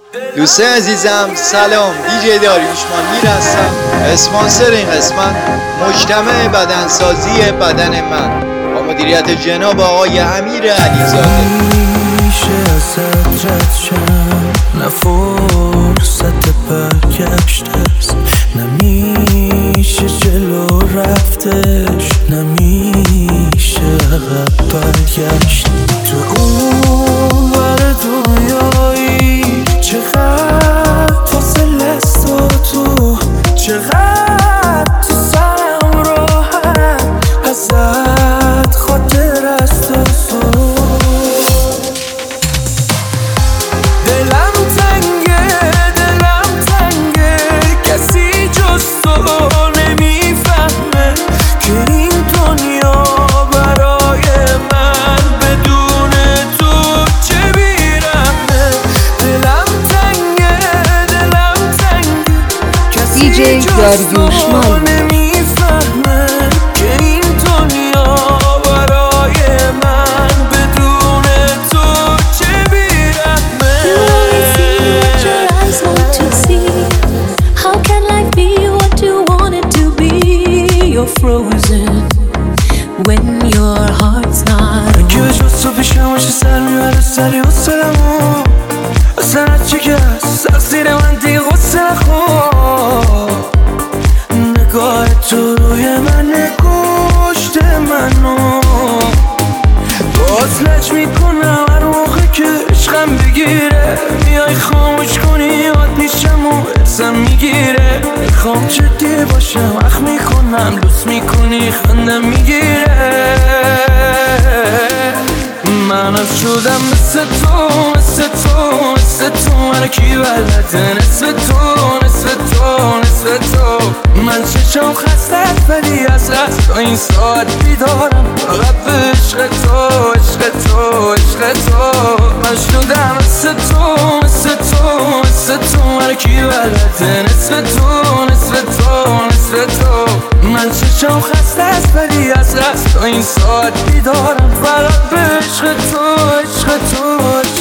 دوستان عزیزم سلام، دیجی داریوشمان میر هستم. اسپانسر این قسمت مجتمع بدنسازی بدن من با مدیریت جناب آقای امیر علیزاده. میشه ازت رد شم، نه فرصت برگشت است، نمیشه جلو رفتش، نمیشه عقب برگشت. تو اون ور دنیایی چقدر فاصله است و تو چقدر تو سرم راحت ازت خاطر است و دلم تنگه کسی جز تو نمیفهمه که این دنیا برای من بدون تو چه بیرحمه. دلم تنگه کسی جز تو نمیفهمه که این دنیا برای من بدون تو چه بیرحمه. Frozen when your heart's not اگه به جز تو پیشم باشه سر میبره سری حسلمو اصلا هرچی که هست تقصیر من دیگه غصه نخور. نگاه تو روی من کشته منو باز لج میکنم هر موقع که عشقم بگیره میای خاموش کنی یاد میشم و حسم میگیره. میخوام جدی باشم اخ میکنم لوس میکنی خندم میگیره. من از شدم مثل تو مرکی بلده نصف تو من چشم خسته ولی از تا این ساعت بیدارم فقط به عشق تو من شدم مثل تو مرکی بلده نصف تو من چشم خسته ولی از تا این ساعت بیدارم فقط به عشق تو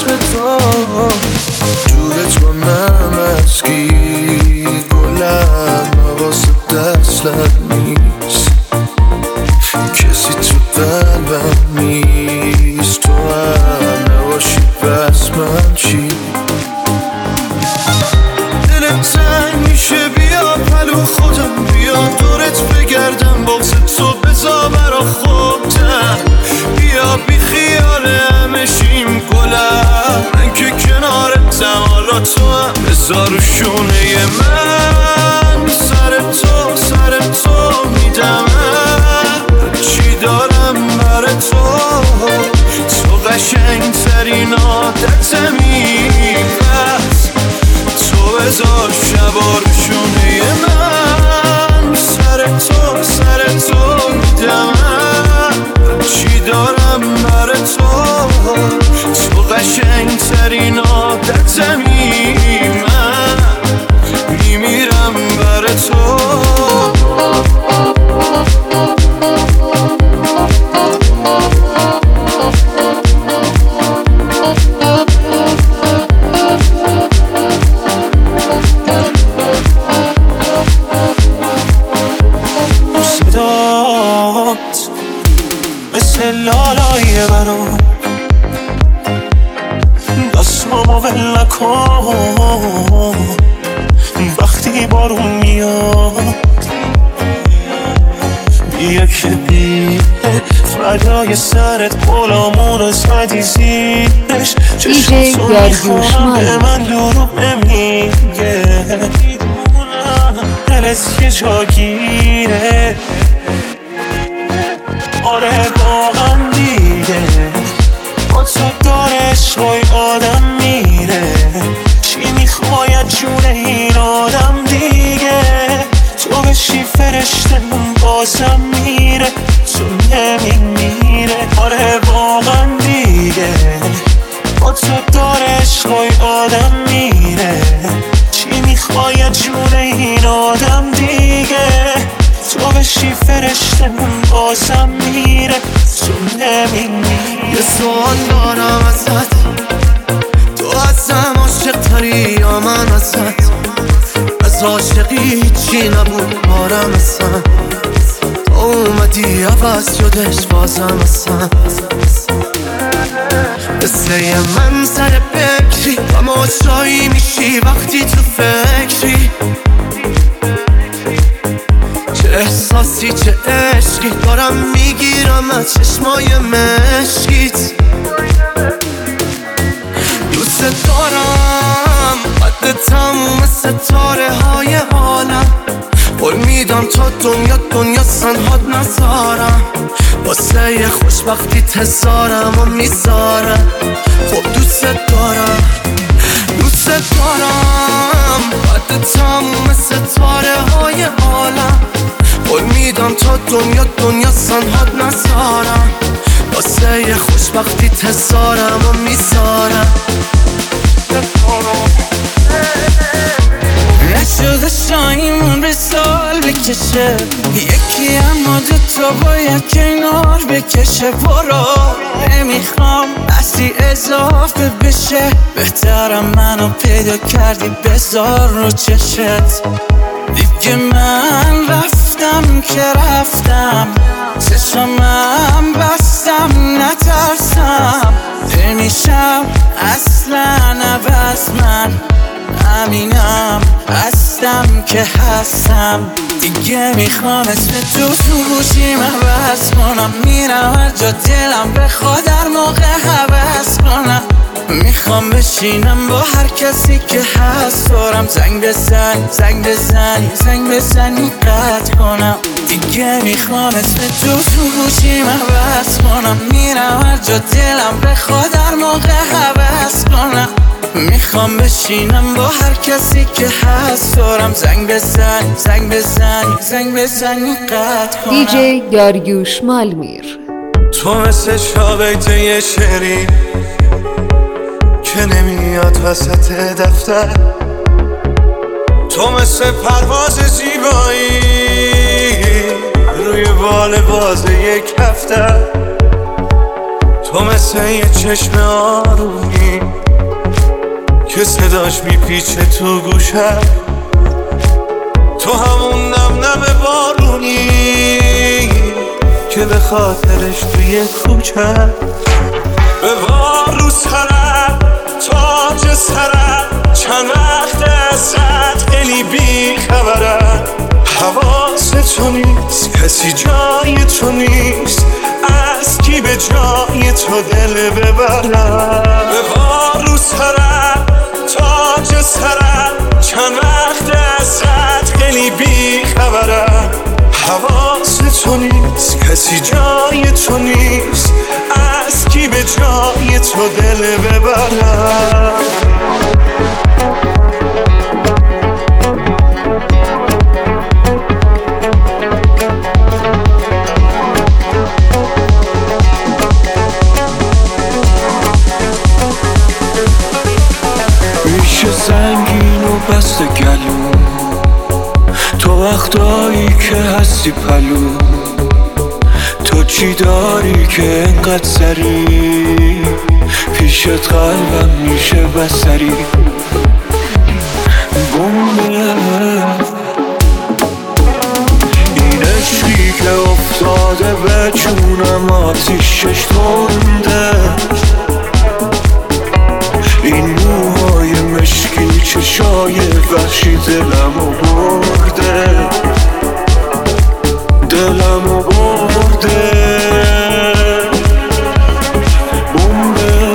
جورت با نمسکی گلم حواست دستت نیست کسی تو قلبم نیست تو هم نباشی پس من چی. دلم تنگ میشه بیا پلو خودم بیا دورت بگردم واسه تو بذار برا خودم بیا بی خیال همه شیم گلم من که کنارتم حالا تو هم بذار رو شونه من سر تو میدم چی دارم بر تو قشنگ ترین عادتمی بس تو بذار شبا رو شونه من سر تو میدم چی دارم بر تو قشنگ ترین عادتمی من میمیرم بر تو. مثل لالای برام دستمو ول نکن وقتی بارون میاد بیا که بیه فردای سرت غلامون رو زدی زیرش چشم تو میخونم به من دروغ نمیگه دلت یه جا گیره آره واقعا دیگه با تو داره عشقای آدم میره چی میخواید جون این آدم دیگه تو بشی فرشته من بازم میره تو نمیمیره آره واقعا دیگه با تو داره عشقای آدم میره چی میخواید جون این آدم دیگه تو بشی فرشته من بازم میره تو نمیمیره. یه سوال دارم ازت تو هستم عاشق تری یا من ازت؟ از عاشقی چی نبود بارم اصلا، تو اومدی عوض شدش بازم اصلا. مثل من سر بکری تماشایی میشی وقتی تو فکری، چه احساسی چه عشقی دارم میگیرم از چشمای مشکیت. دوست دارم قد تموم ستاره های عالم، قول میدم تا دنیا سنهاد نذارم، واسه خوشبختی تزارم و میذارم. خب دوست دارم قد تموم ستاره های عالم، قول میدم تا دنیا سنهاد نذارم، واسه خوشبختی تزارم و میذارم. نشده شایمون به سال بکشه یکی، اما دوتا باید کنار بکشه. برو نمیخوام بسی اضافه بشه، بهترم منو پیدا کردی بذار رو چشت. دیگه من رفتم که رفتم، چشمم بستم نترسم، نمیشم اصلا عوض، من همینم هستم که هستم. دیگه میخوام اسم تو گوشیم عوض کنم، میرم هر جا دلم بخواد در موقع حوض کنم. میخوام بشینم با هر کسی که هست دارم، زنگ بزنی قطع کنم. دیگه میخوام اسم تو گوشیم عوض کنم، میرم هر جا دلم بخواد در موقع حوض کنم. میخوام بشینم با هر کسی که هست دارم، زنگ بزنی قطع کنم. دیجی داریوش مالمیر. تو مثل شاقیده یه شعری که نمیاد وسط دفتر، تو مثل پرواز زیبایی روی بال باز یک هفته، تو مثل یه چشم آرومی که صداش میپیچه تو گوشم، تو همون نم بارونی که به خاطرش توی کوچم. به بار رو سرم تاج سرم، چند وقت ازت خیلی بی خبرم، حواس تو نیست کسی جای تو نیست، از کی به جای تو دل ببرم. به بار رو سرم تاج سرم، چند وقت ازت خیلی بی خبرم، حواس تو نیست کسی جای تو نیست، از کی به جای تو دل ببرم. میشه سنگین و بست گلو، تو وقتایی که هستی پلو، تو چی داری که انقدر سری پیشت قلبم میشه بسری. بومه این عشقی که افتاده به جونم آتیشش تنده، این موهای مشکی چشای وحشی دلمو برده، دلمو برده. بومه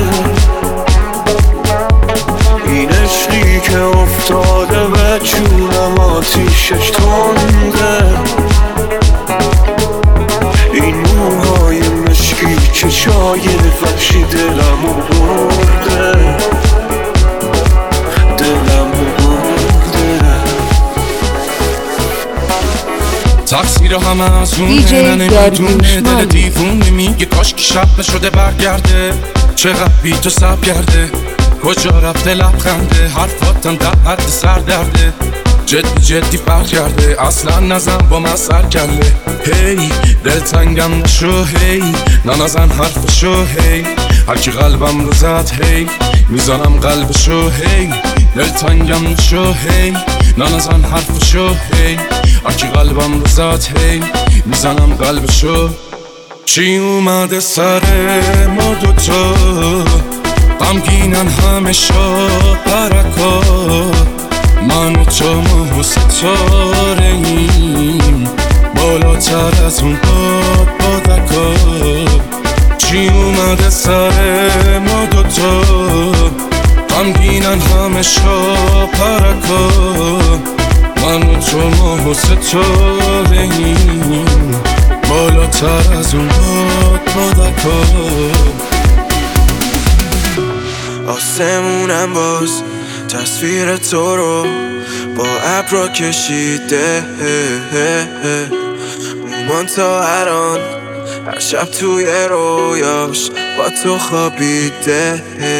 این عشقی که افتاده به جونم آتیشش تنده، این موهای مشکی چشای وحشی دلمو برده، دلمو برده. تقصیر همه از اونه، نمیدونه دل دیوونه، میگه کاش که شب نشده برگرده، چقدر بی تو سب کرده، کجا رفته لبخنده، حرفاتم در حد سردرده، جدی فرق کرده، اصلا نزن با من سر کرده. هی دل تنگم نشو، هی نزن حرفشو، هی هرکی قلبم رو زد هی میزنم قلبشو هی دلتنگم میشو هی ننزن حرفشو هی هرکی قلبم رو زد هی میزنم قلبشو چی اومده سر ما دوتا غمگینن همه پرکا من و تو ما ستاره ایم بالاتر از اون بادکا چی اومده سر ما دوتا غمگینن همه پرکا من و تو ما ستاره ایم بالاتر از اون بادکا آسمونم باز تصویر تو رو با ابرا کشیده مومان تا الان هر شب توی رویاش با تو خوابیده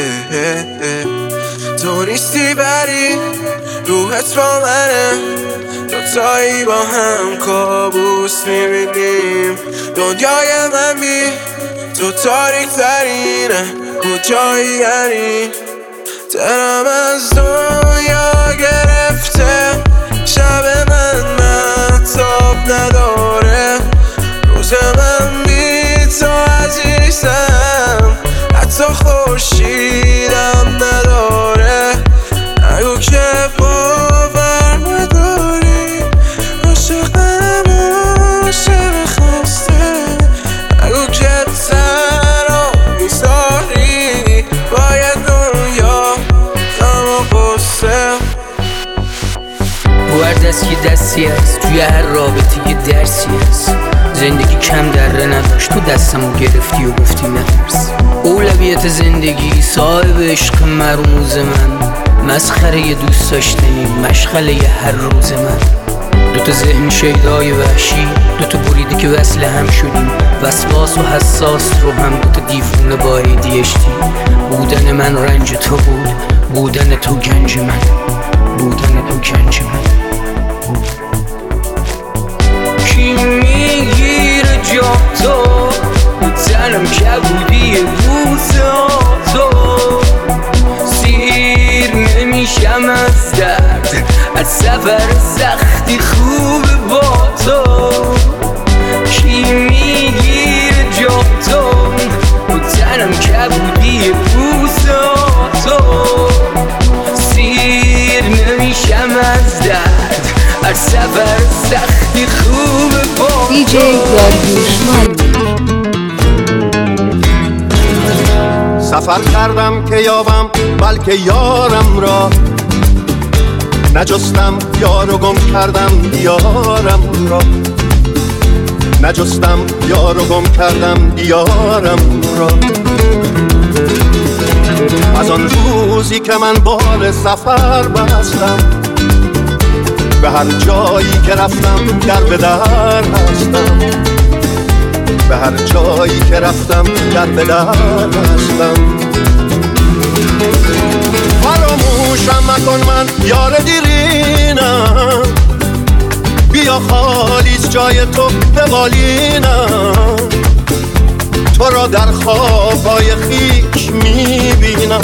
تو نیستی بری روحت با منه دوتایی با هم کابوس میبینیم دنیای من بی تو تاریک ترینه کجایی یعنی دلم از دنیا گرفته شب من مهتاب نداره روز من بی تو عزیزم حتی خورشیدم نداره نگو که باور نداری عاشقم عاشق خسته نگو که تنها میذاری باید دنیا غم و غصه هر دست یه دستی هست توی هر رابطه یه درسی هست زندگی کم دره نداشت تو دستمو گرفتی و گفتی نترس اولویت زندگی صاحب عشق مرموز من مسخره یه دوست داشتنی مشغله یه هر روز من دوتا ذهن شیدای وحشی دوتا بریده که وصل هم شدیم وسواس و حساس رو هم دوتا دیوونه با ADHD بودن من رنج تو بود بودن تو گنج من بودن تو گنج من کی میگیره جا تو تنم کبودی بوسه تو سیر نمیشم از درد از سفر سختی خوبه با تو کی میگیره جا تو تنم کبودی بوسه تو سیر نمیشم از درد هر سفر سختی خوبه با DJ داریوش مالمیر. سفر کردم که یابم بلکه یارم را نجستم یارو گم کردم دیارم را نجستم یارو گم کردم دیارم را از آن روزی که من بال سفر بستم به هر جایی که رفتم در به در هستم به هر جایی که رفتم در به در هستم فراموشم مکن من یار دیرینم بیا خالیست جای تو به بالینم تو را در خوابای خیش میبینم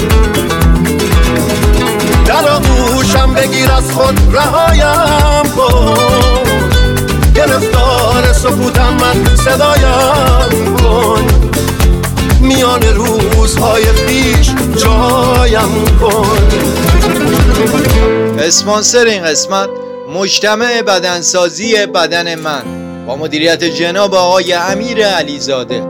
در آغوشم بگیر از خود رهایم کن گرفتار سکوتم من صدایم کن میان روزهای خیش جایم کن اسپانسر این قسمت مجتمع بدنسازی بدن من با مدیریت جناب آقای امیر علیزاده.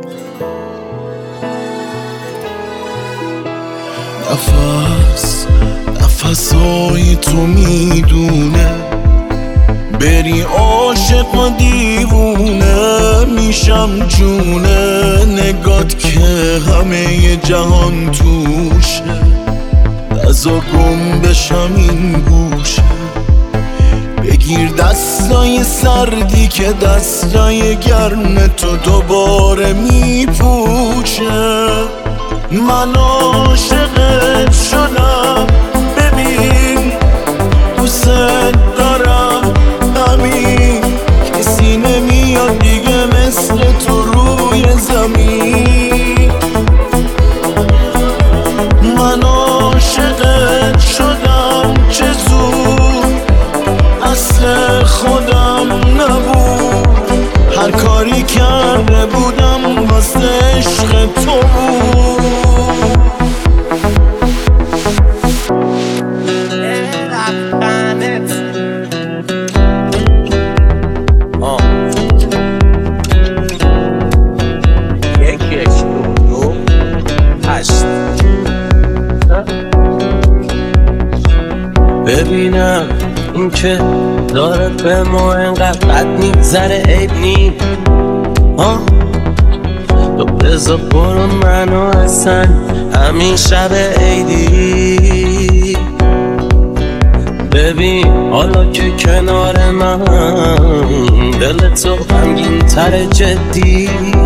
نفسای تو میدونه بری عاشق و دیوونه میشم جونه نگات که همه جهان توشه نزا گم بشم این گوشه بگیر دستای سردی که دستای گرم تو دوباره میپوشه من عاشقت شدم ببین دوست دارم همین کسی نمیاد دیگه مثل تو روی زمین ببینم این که داره به ما انقدر بد میگذره عیب نی تو بذار برو منو اصلا همین شب عیدی ببین حالا که کنار من دل تو غمگین تر جدی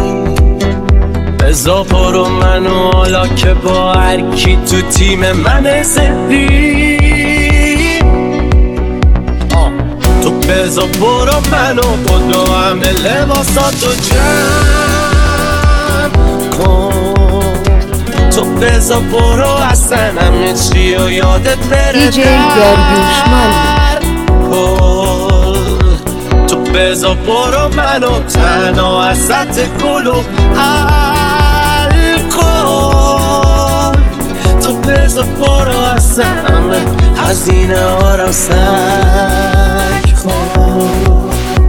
بذار برو منو حالا که با هر کی تو تیم من زدی تو بذار برو منو بدو همه لباساتو جمع کن تو بذار برو اصلا همه چی و یادت بره دیجی داریوشمند تو بذار برو منو تنها ازت گلو الکل تو بذار برو اصلا همه هزینه ها رو سک کن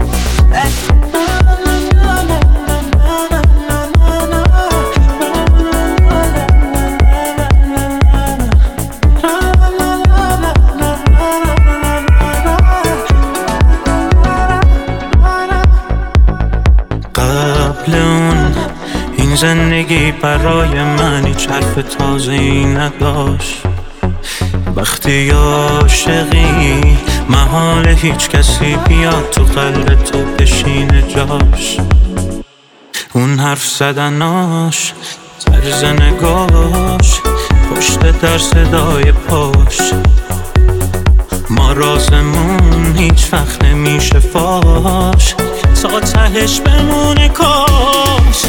زندگی برای من هیچ حرف تازه‌ای نداشت وقتی عاشقی محال هیچ کسی بیاد تو قلب تو بشینه جاش اون حرف زدناش طرز نگاش پشت در صدای پاش ما رازمون هیچ وقت نمیشه فاش تا تهش بمونه کاش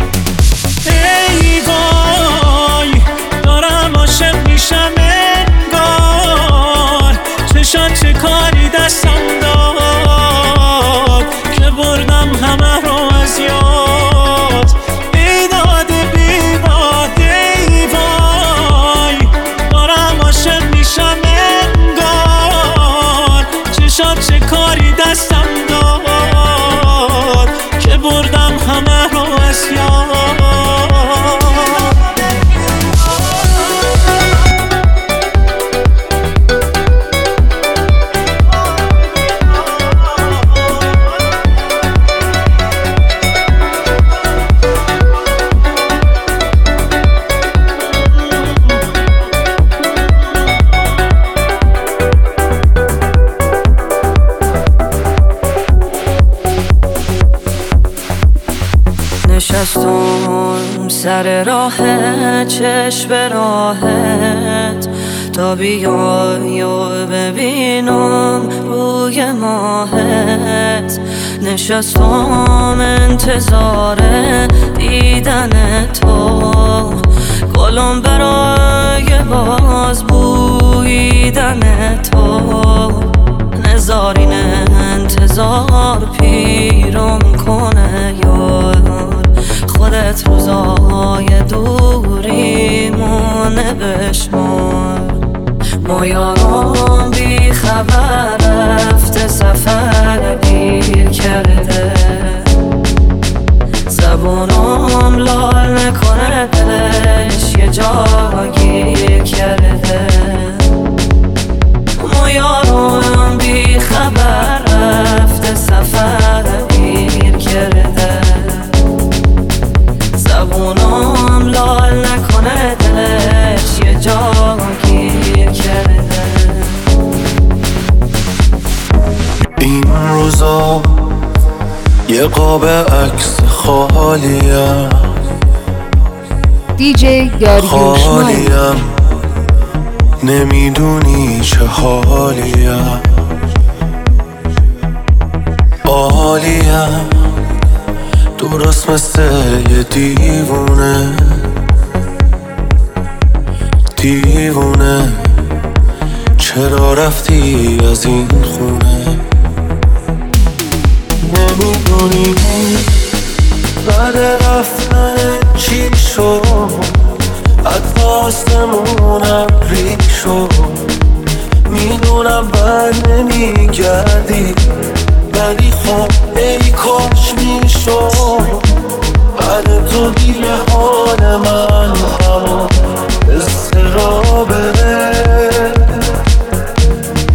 ای وای دارم عاشق میشم انگار چشات چه کاری دستم داد که بردم همه رو از یاد ای داده بیواد ای وای دارم عاشق میشم انگار چشات چه کاری دستم داد که بردم همه رو از یاد نشستم سر راهت چشم به راهت تا بیای و ببینم روی ماهت نشستم انتظار دیدن تو گلم برای باز بویدن تو نزارین انتظار پیرم کنه یار خودت روزای دوریمونه بشمار ما یارم بی خبر رفته سفر گیر کرده زبونم لال نکنه دلش یه جا گیر کرده ما یارم بی خبر رفته سفر گیر کرده زبونم لال نکنه دلش یه جا گیر کرده این روزا یه قاب عکس خالیم دیجی داریوشمند خالیم نمیدونی چه حالیم عالیم درست مثل یه دیوونه دیوونه چرا رفتی از این خونه نمیدونی بعد رفتن چی شد حتی آسمونم ریک شد میدونم بر نمیگردی ولی خب ای کاش میشد بعد تو دیگه حال من همون استرابه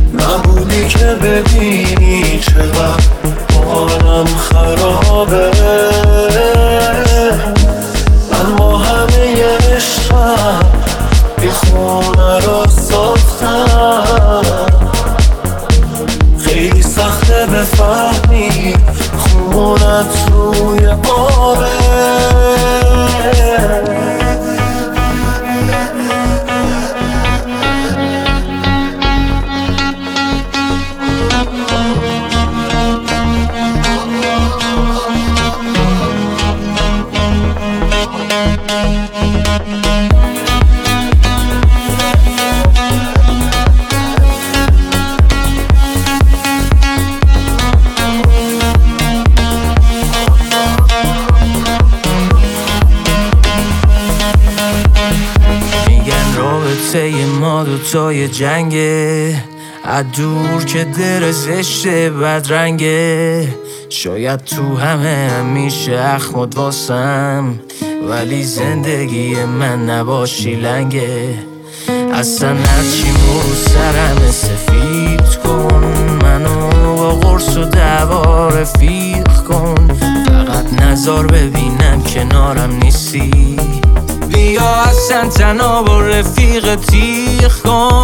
واسه ما دوتای جنگه، از دور که در زشته بدرنگه. شاید تو همیشه اخمد واسم، ولی زندگی من نباشی لنگه. اصلا هرچی رو سرم سفید کن، منو با قرص و دعوا رفیق کن. فقط نظر ببینم کنارم نیستی، بیا اصلا تنها با رفیق تیغ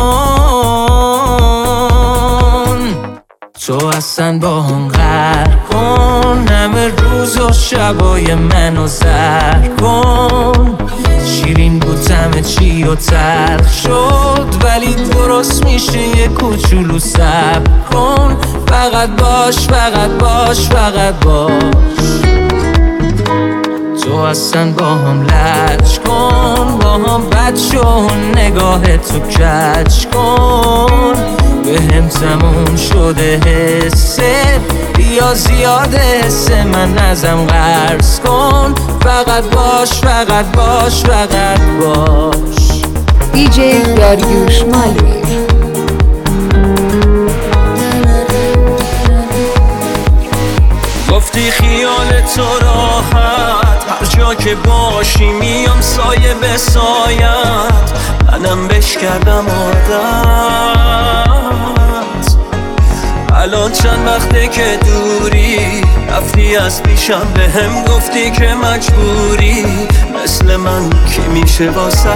کن. تو اصلا با هم غرق کن، همه روز و شبای منو زر کن. شیرین بود همه چی و تلخ شد، ولی درست میشه یه کوچولو صبر کن. فقط باش فقط باش فقط باش. تو اصلا با هم لج کن، با هم بد شو، نگاه تو کج کن. به هم تموم شده حسه، بیا زیاده حسه من ازم قرض کن. فقط باش فقط باش فقط باش. دیجی داریوش مالویر. گفتی خیال تو راحت، هر جا که باشی میام سایه به سایت. منم بش کردم عادت، الان چند وقته که دوری، رفتی از پیشم به هم گفتی که مجبوری. مثل من کی میشه واسه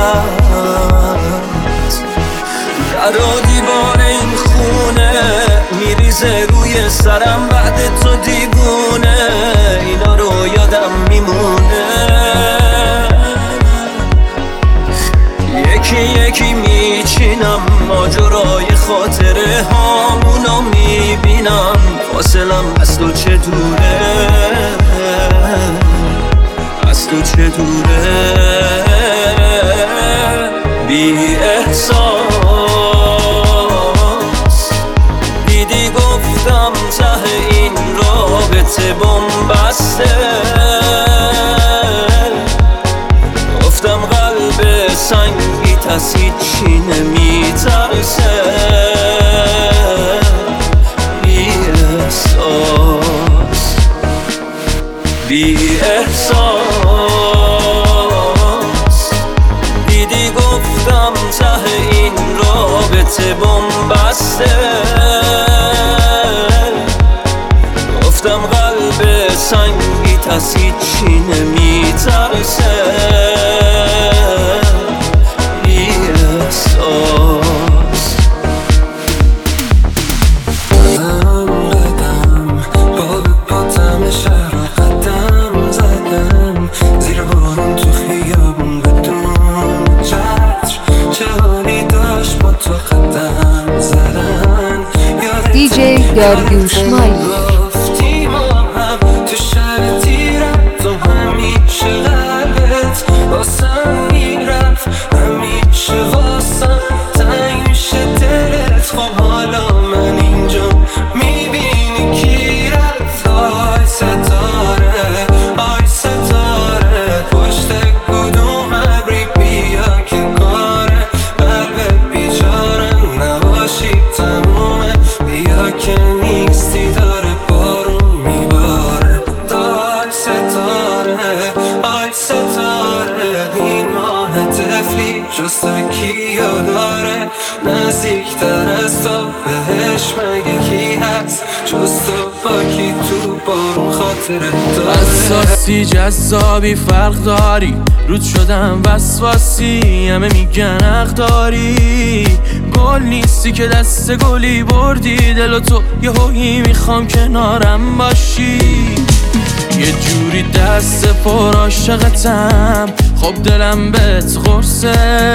در و دیوار این خونه میریزه روی سرم، بعد تو دیوونه اینا رو یادم میمونه. یکی یکی میچینم ماجرای خاطره هامونو میبینم، فاصلم از تو چه دوره، از تو چه دوره. بی احساس دیدی گفتم ته این رابطه بنبسته، گفتم قلب سنگی از هیچی نمیترسه. بی احساس بی احساس دیدی گفتم ته این رابطه بنبسته، گفتم قلب سنگی از هیچی نمیترسه. بی احساس قدم با به پاتم شهر قدم زدم، زیر بارون تو خیابون بدون چتر، چه حالی داشت با تو قدم زدن. دیجی داریوش مالویر. گفتی ما هم تو شهر تیرم، تو همیشه قلبت واسم میرفت، همیشه واسم تنگ میشه دلت. خب حالا من اینجا میبینی کی رفت. آی ستاره آی ستاره، پشت کدوم ابری بیا که کاره. قلب بیچاره نباشی تمومه، بیا که نیستی داره بارون میباره. آی ستاره آی ستاره، این ماه طفلی جز تو کیو داره. نزدیکتر از تو بهش مگه کی هست، جز تو با کی تو بارون خاطره داره. اساسی جذابی فرق داری، رود شدم وسواسی، همه میگن حق داری. گل نیستی که دست گلی بردی، دل و تو یه هویی میخوام کنارم باشی. یه جوری دست پر عاشقتم، خب دلم بهت قرصه.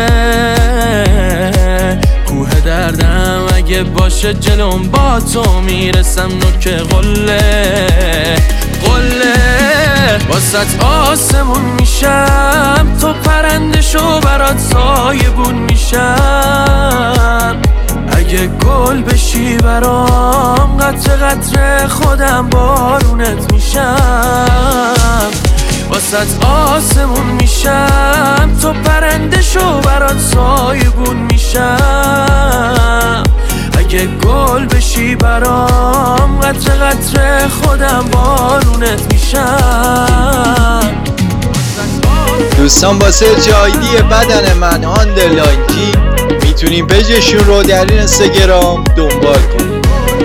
کوه دردم اگه باشه جلوم با تو میرسم، نوک قله قله. واسط آسمون میشم، تو پرنده شو برات سایبون میشم. اگه گل بشی برام، قطره قطره خودم بارونت میشم. واسط آسمون میشم، تو پرنده شو برات سایبون میشم. اگه گل بشی برام قطره قطره خودم بارونت میشم. دوستان واسه جایدی بدن من آندرلاین کی میتونیم پیجشون رو در این اینستاگرام دنبال کنیم.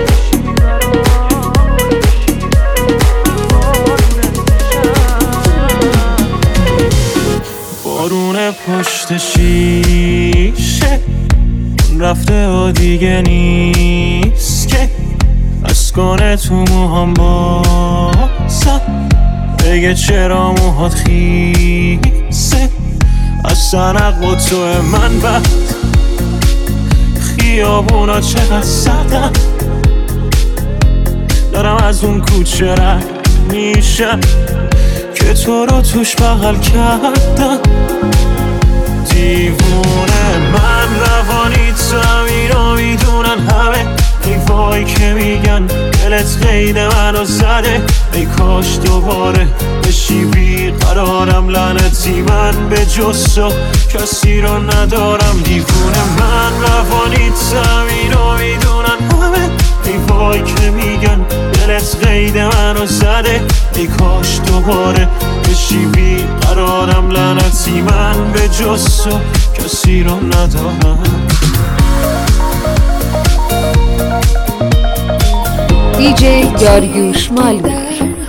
بارون پشت شیشه رفته و دیگه نیست که از کنه تو موهام بازم بگه چرا موهات خیسه. از سرق و تو من بعد خیابونا چقدر سردم، دارم از اون کوچه رد میشم که تو رو توش بغل کردم. دیوونه من روانی تو اینو میدونن همه، ای وای که میگن دلت قید منو زده. ای کاش دوباره بشی بیقرارم، لعنتی من به جز تو کسی رو ندارم. دیوونه من روانی تو اینو میدونن همه، ای وای که میگن دلت قید منو زده. ای کاش دوباره بشی بیقرارم، لعنتی من به جز تو کسی رو ندارم. DJ داریوش مالمیر.